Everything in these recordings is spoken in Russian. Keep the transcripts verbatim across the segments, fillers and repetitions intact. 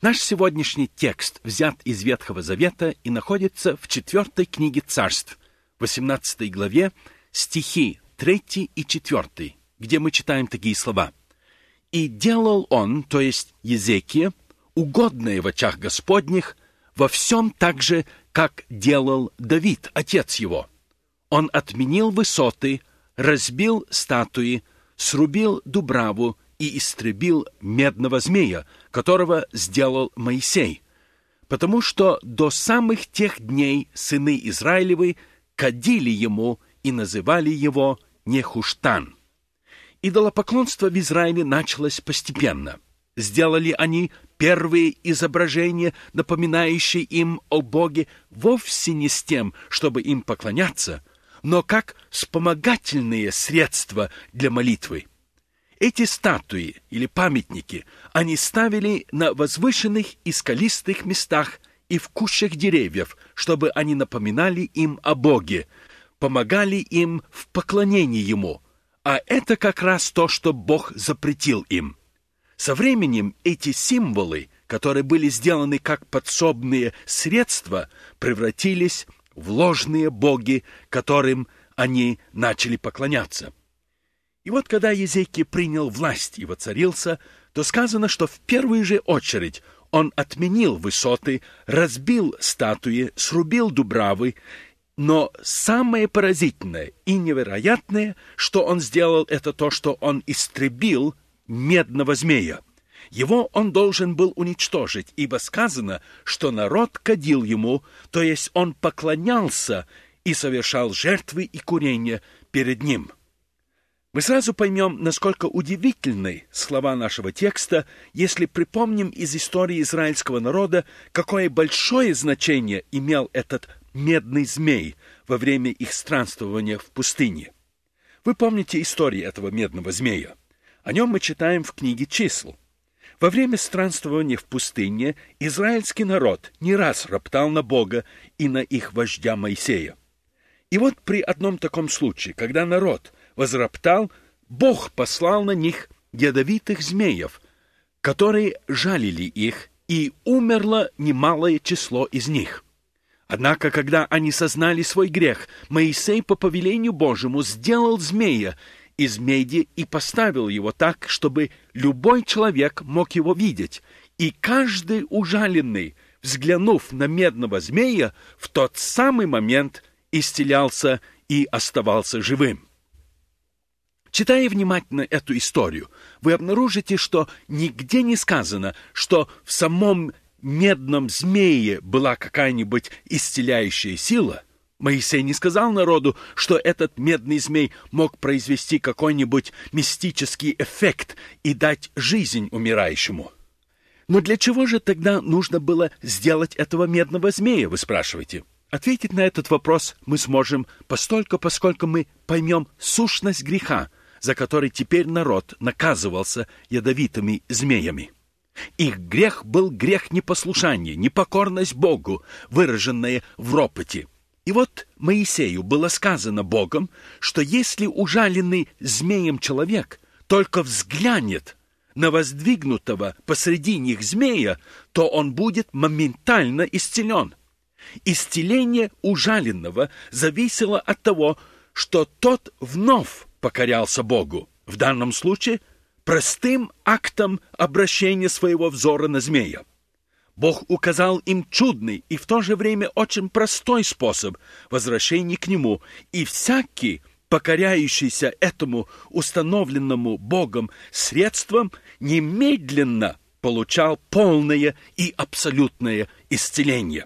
Наш сегодняшний текст взят из Ветхого Завета и находится в четвертой книге Царств, восемнадцатой главе, стихи третий и четвертый, где мы читаем такие слова. «И делал он, то есть Езекия, угодное в очах Господних, во всем так же, как делал Давид, отец его. Он отменил высоты, разбил статуи, срубил дубраву и истребил медного змея, которого сделал Моисей, потому что до самых тех дней сыны Израилевы кадили ему и называли его Нехуштан». Идолопоклонство в Израиле началось постепенно. Сделали они первые изображения, напоминающие им о Боге, вовсе не с тем, чтобы им поклоняться, но как вспомогательные средства для молитвы. Эти статуи или памятники они ставили на возвышенных и скалистых местах и в кущах деревьев, чтобы они напоминали им о Боге, помогали им в поклонении Ему, а это как раз то, что Бог запретил им. Со временем эти символы, которые были сделаны как подсобные средства, превратились в ложные боги, которым они начали поклоняться. И вот когда Езекия принял власть и воцарился, то сказано, что в первую же очередь он отменил высоты, разбил статуи, срубил дубравы, но самое поразительное и невероятное, что он сделал, это то, что он истребил медного змея. Его он должен был уничтожить, ибо сказано, что народ кадил ему, то есть он поклонялся и совершал жертвы и курения перед ним. Мы сразу поймем, насколько удивительны слова нашего текста, если припомним из истории израильского народа, какое большое значение имел этот медный змей во время их странствования в пустыне. Вы помните историю этого медного змея? О нем мы читаем в книге «Чисел». Во время странствования в пустыне израильский народ не раз роптал на Бога и на их вождя Моисея. И вот при одном таком случае, когда народ возроптал, Бог послал на них ядовитых змеев, которые жалили их, и умерло немалое число из них. Однако, когда они сознали свой грех, Моисей по повелению Божьему сделал змея из меди и поставил его так, чтобы любой человек мог его видеть, и каждый ужаленный, взглянув на медного змея, в тот самый момент исцелялся и оставался живым. Читая внимательно эту историю, вы обнаружите, что нигде не сказано, что в самом медном змее была какая-нибудь исцеляющая сила. Моисей не сказал народу, что этот медный змей мог произвести какой-нибудь мистический эффект и дать жизнь умирающему. Но для чего же тогда нужно было сделать этого медного змея, вы спрашиваете? Ответить на этот вопрос мы сможем постольку, поскольку мы поймем сущность греха, за который теперь народ наказывался ядовитыми змеями. Их грех был грех непослушания, непокорность Богу, выраженная в ропоте. И вот Моисею было сказано Богом, что если ужаленный змеем человек только взглянет на воздвигнутого посреди них змея, то он будет моментально исцелен. Исцеление ужаленного зависело от того, что тот вновь покорялся Богу, в данном случае простым актом обращения своего взора на змея. Бог указал им чудный и в то же время очень простой способ возвращения к Нему, и всякий, покоряющийся этому установленному Богом средством, немедленно получал полное и абсолютное исцеление.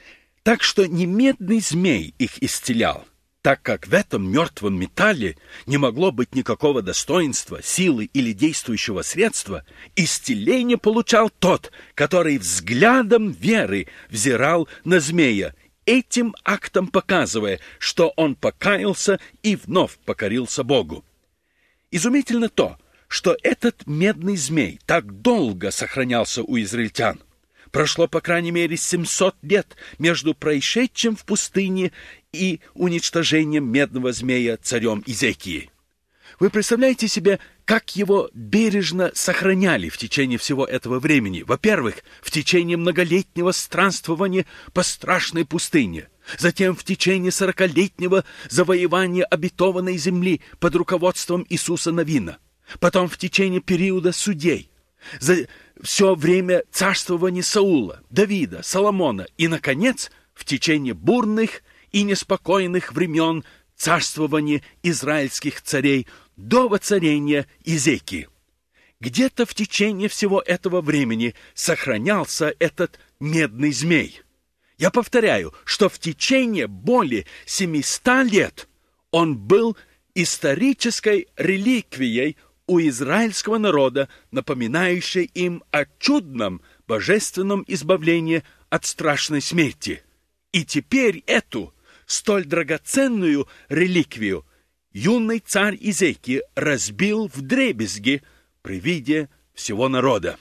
Так что не медный змей их исцелял, так как в этом мертвом металле не могло быть никакого достоинства, силы или действующего средства, исцеление получал тот, который взглядом веры взирал на змея, этим актом показывая, что он покаялся и вновь покорился Богу. Изумительно то, что этот медный змей так долго сохранялся у израильтян. Прошло, по крайней мере, семьсот лет между происшедшим в пустыне и уничтожением медного змея царем Езекии. Вы представляете себе, как его бережно сохраняли в течение всего этого времени? Во-первых, в течение многолетнего странствования по страшной пустыне, затем в течение сорокалетнего завоевания обетованной земли под руководством Иисуса Навина, потом в течение периода судей, за все время царствования Саула, Давида, Соломона и, наконец, в течение бурных и неспокойных времен царствования израильских царей до воцарения Иезекии. Где-то в течение всего этого времени сохранялся этот медный змей. Я повторяю, что в течение более семисот лет он был исторической реликвией у израильского народа, напоминающей им о чудном божественном избавлении от страшной смерти. И теперь эту столь драгоценную реликвию юный царь Иезекия разбил вдребезги при виде всего народа.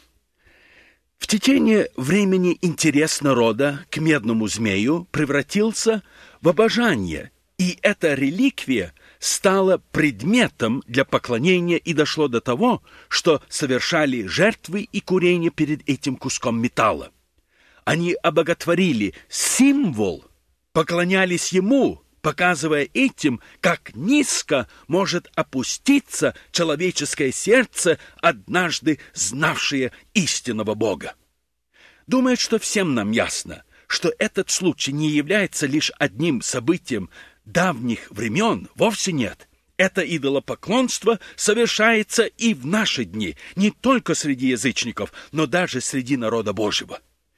В течение времени интерес народа к медному змею превратился в обожание, и эта реликвия стала предметом для поклонения и дошло до того, что совершали жертвы и курение перед этим куском металла. Они обоготворили символ, поклонялись ему, показывая этим, как низко может опуститься человеческое сердце, однажды знавшее истинного Бога. Думаю, что всем нам ясно, что этот случай не является лишь одним событием давних времен, вовсе нет. Это идолопоклонство совершается и в наши дни, не только среди язычников, но даже среди народа Божьего.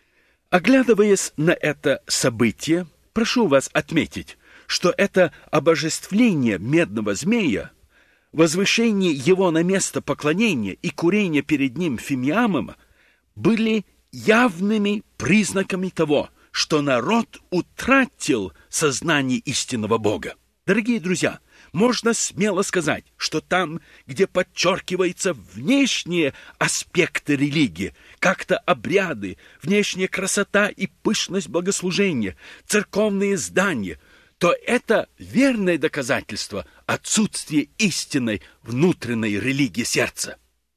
Оглядываясь на это событие, прошу вас отметить, что это обожествление медного змея, возвышение его на место поклонения и курение перед ним фимиамом были явными признаками того, что народ утратил сознание истинного Бога. Дорогие друзья, можно смело сказать, что там, где подчеркиваются внешние аспекты религии, как-то обряды, внешняя красота и пышность богослужения, церковные здания, то это верное доказательство отсутствия истинной внутренней религии сердца.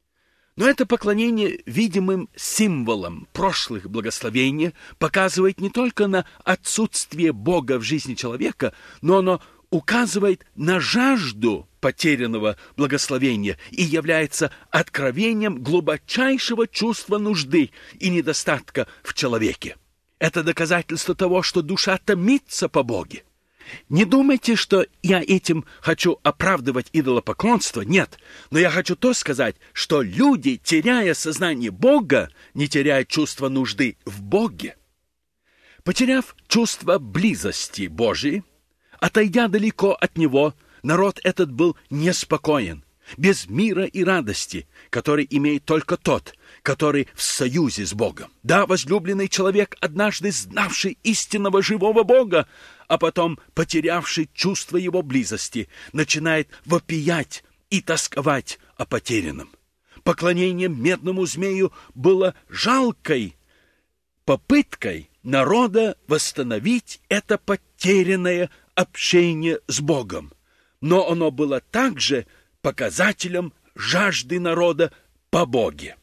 Но это поклонение видимым символам прошлых благословений показывает не только на отсутствие Бога в жизни человека, но оно указывает на жажду потерянного благословения и является откровением глубочайшего чувства нужды и недостатка в человеке. Это доказательство того, что душа томится по Боге. Не думайте, что я этим хочу оправдывать идолопоклонство. Нет, но я хочу то сказать, что люди, теряя сознание Бога, не теряют чувство нужды в Боге. Потеряв чувство близости Божией, отойдя далеко от Него, народ этот был неспокоен, без мира и радости, который имеет только тот, который в союзе с Богом. Да, возлюбленный человек, однажды знавший истинного живого Бога, а потом потерявший чувство Его близости, начинает вопиять и тосковать о потерянном. Поклонение медному змею было жалкой попыткой народа восстановить это потерянное общение с Богом. Но оно было также показателем жажды народа по Боге.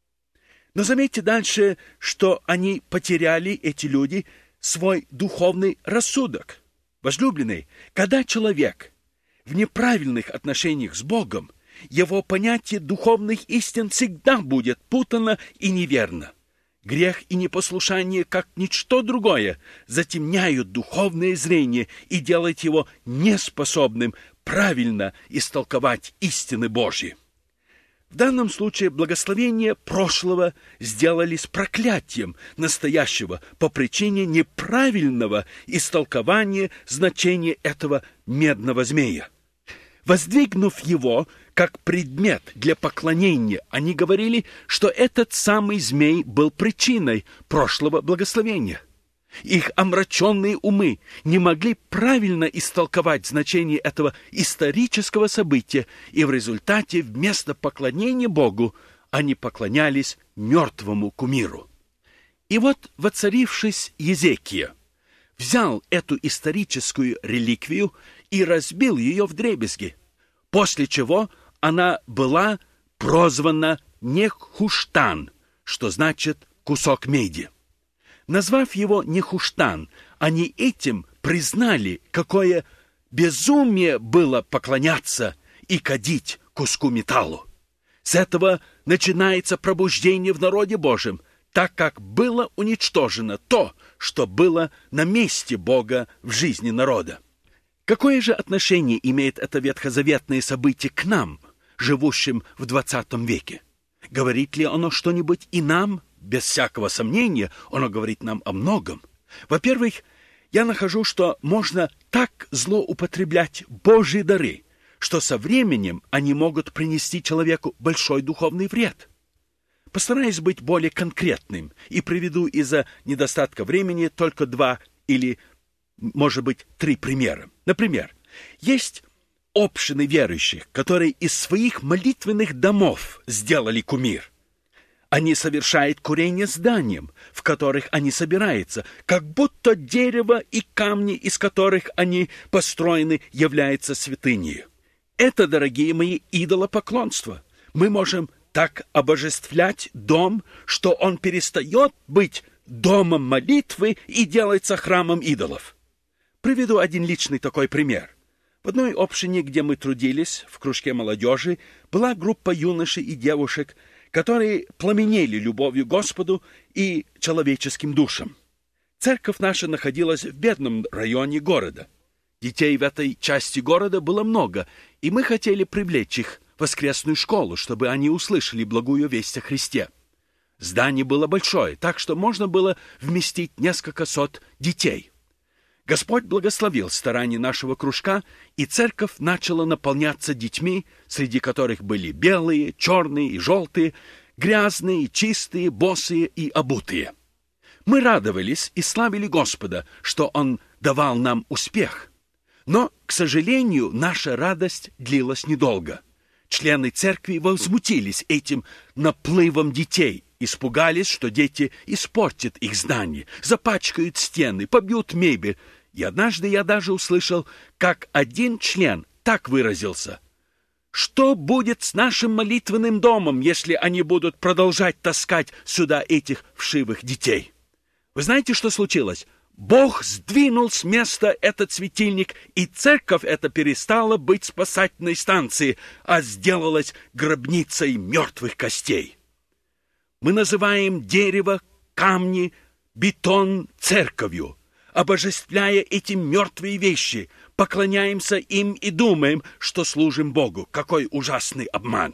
Но заметьте дальше, что они потеряли, эти люди, свой духовный рассудок. Возлюбленный, когда человек в неправильных отношениях с Богом, его понятие духовных истин всегда будет путано и неверно. Грех и непослушание, как ничто другое, затемняют духовное зрение и делают его неспособным правильно истолковать истины Божьи. В данном случае благословения прошлого сделались проклятием настоящего по причине неправильного истолкования значения этого медного змея. Воздвигнув его как предмет для поклонения, они говорили, что этот самый змей был причиной прошлого благословения. Их омраченные умы не могли правильно истолковать значение этого исторического события, и в результате вместо поклонения Богу они поклонялись мертвому кумиру. И вот, воцарившись, Иезекия взял эту историческую реликвию и разбил ее вдребезги. после чего она была прозвана Нехуштан, что значит «кусок меди». Назвав его Нехуштан, они этим признали, какое безумие было поклоняться и кадить куску металлу. С этого начинается пробуждение в народе Божьем, так как было уничтожено то, что было на месте Бога в жизни народа. Какое же отношение имеет это ветхозаветное событие к нам, живущим в двадцатом веке? Говорит ли оно что-нибудь и нам? Без всякого сомнения, оно говорит нам о многом. Во-первых, я нахожу, что можно так злоупотреблять Божьи дары, что со временем они могут принести человеку большой духовный вред. Постараюсь быть более конкретным и приведу из-за недостатка времени только два или, может быть, три примера. Например, есть общины верующих, которые из своих молитвенных домов сделали кумир. Они совершают курение зданиям, в которых они собираются, как будто дерево и камни, из которых они построены, являются святыней. Это, дорогие мои, идолопоклонство. Мы можем так обожествлять дом, что он перестает быть домом молитвы и делается храмом идолов. Приведу один личный такой пример. В одной общине, где мы трудились, в кружке молодежи, была группа юношей и девушек, которые пламенели любовью к Господу и человеческим душам. Церковь наша находилась в бедном районе города. Детей в этой части города было много, и мы хотели привлечь их в воскресную школу, чтобы они услышали благую весть о Христе. Здание было большое, так что можно было вместить несколько сот детей. Господь благословил старания нашего кружка, и церковь начала наполняться детьми, среди которых были белые, черные и желтые, грязные, чистые, босые и обутые. Мы радовались и славили Господа, что Он давал нам успех. Но, к сожалению, наша радость длилась недолго. Члены церкви возмутились этим наплывом детей, испугались, что дети испортят их здание, запачкают стены, побьют мебель. И однажды я даже услышал, как один член так выразился: «Что будет с нашим молитвенным домом, если они будут продолжать таскать сюда этих вшивых детей?» Вы знаете, что случилось? Бог сдвинул с места этот светильник, и церковь эта перестала быть спасательной станцией, а сделалась гробницей мертвых костей. Мы называем дерево, камни, бетон церковью. Обожествляя эти мертвые вещи, поклоняемся им и думаем, что служим Богу. Какой ужасный обман!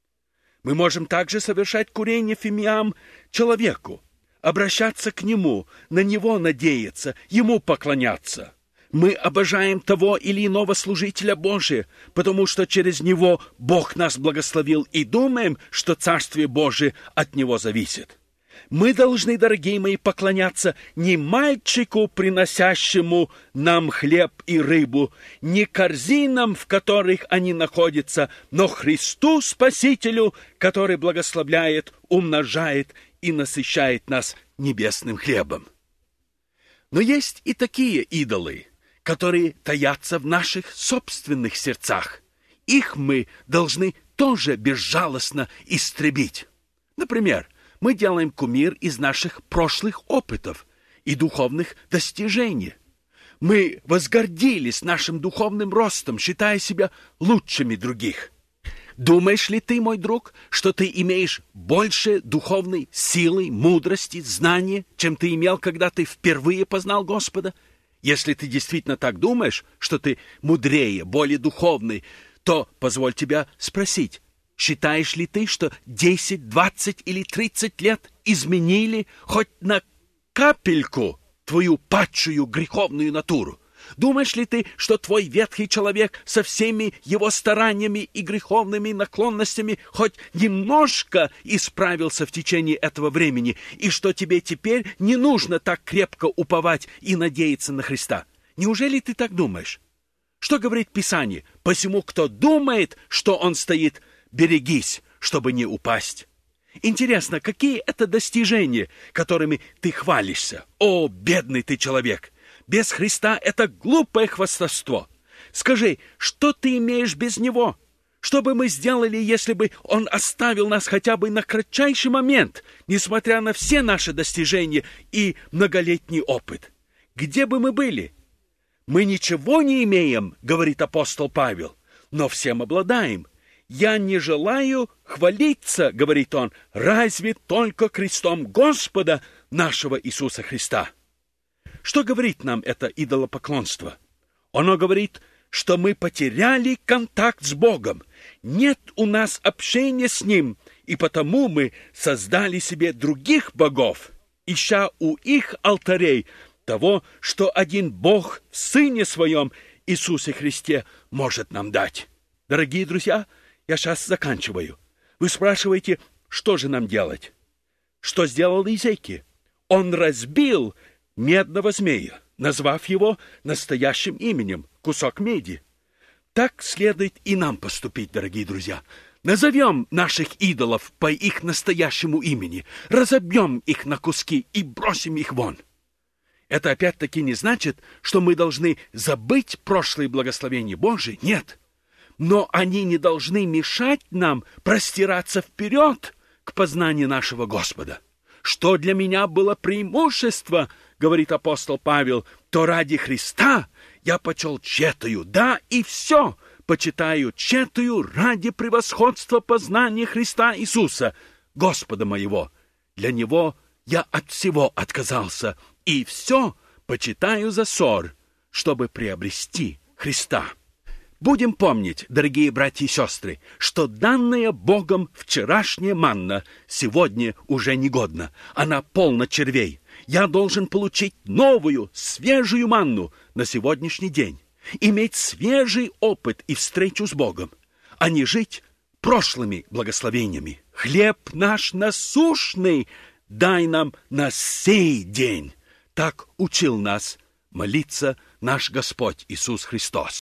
Мы можем также совершать курение фимиам человеку, обращаться к Нему, на Него надеяться, Ему поклоняться. Мы обожаем того или иного служителя Божия, потому что через Него Бог нас благословил, и думаем, что Царствие Божие от Него зависит. Мы должны, дорогие мои, поклоняться не мальчику, приносящему нам хлеб и рыбу, не корзинам, в которых они находятся, но Христу Спасителю, который благословляет, умножает и насыщает нас небесным хлебом. Но есть и такие идолы, которые таятся в наших собственных сердцах. Их мы должны тоже безжалостно истребить. Например, мы делаем кумир из наших прошлых опытов и духовных достижений. Мы возгордились нашим духовным ростом, считая себя лучшими других. Думаешь ли ты, мой друг, что ты имеешь больше духовной силы, мудрости, знания, чем ты имел, когда ты впервые познал Господа? Если ты действительно так думаешь, что ты мудрее, более духовный, то позволь тебя спросить, считаешь ли ты, что десять, двадцать или тридцать лет изменили хоть на капельку твою падшую греховную натуру? Думаешь ли ты, что твой ветхий человек со всеми его стараниями и греховными наклонностями хоть немножко исправился в течение этого времени, и что тебе теперь не нужно так крепко уповать и надеяться на Христа? Неужели ты так думаешь? Что говорит Писание? «Посему, кто думает, что он стоит, берегись, чтобы не упасть». Интересно, какие это достижения, которыми ты хвалишься? О, бедный ты человек! Без Христа это глупое хвастовство. Скажи, что ты имеешь без Него? Что бы мы сделали, если бы Он оставил нас хотя бы на кратчайший момент, несмотря на все наши достижения и многолетний опыт? Где бы мы были? Мы ничего не имеем, говорит апостол Павел, но всем обладаем. Я не желаю хвалиться, говорит он, разве только крестом Господа нашего Иисуса Христа. Что говорит нам это идолопоклонство? Оно говорит, что мы потеряли контакт с Богом. Нет у нас общения с Ним, и потому мы создали себе других богов, ища у их алтарей того, что один Бог в Сыне Своем, Иисусе Христе, может нам дать. Дорогие друзья, я сейчас заканчиваю. Вы спрашиваете, что же нам делать? Что сделал Иезекия? Он разбил медного змея, назвав его настоящим именем — кусок меди. Так следует и нам поступить, дорогие друзья. Назовем наших идолов по их настоящему имени, разобьем их на куски и бросим их вон. Это опять-таки не значит, что мы должны забыть прошлые благословения Божии. Нет. Но они не должны мешать нам простираться вперед к познанию нашего Господа. Что для меня было преимущество, говорит апостол Павел, то ради Христа я почел тщетою, да, и все почитаю тщетою ради превосходства познания Христа Иисуса, Господа моего. Для Него я от всего отказался, и все почитаю за ссор, чтобы приобрести Христа. Будем помнить, дорогие братья и сестры, что данная Богом вчерашняя манна сегодня уже негодна. Она полна червей. Я должен получить новую, свежую манну на сегодняшний день, иметь свежий опыт и встречу с Богом, а не жить прошлыми благословениями. Хлеб наш насущный дай нам на сей день. Так учил нас молиться наш Господь Иисус Христос.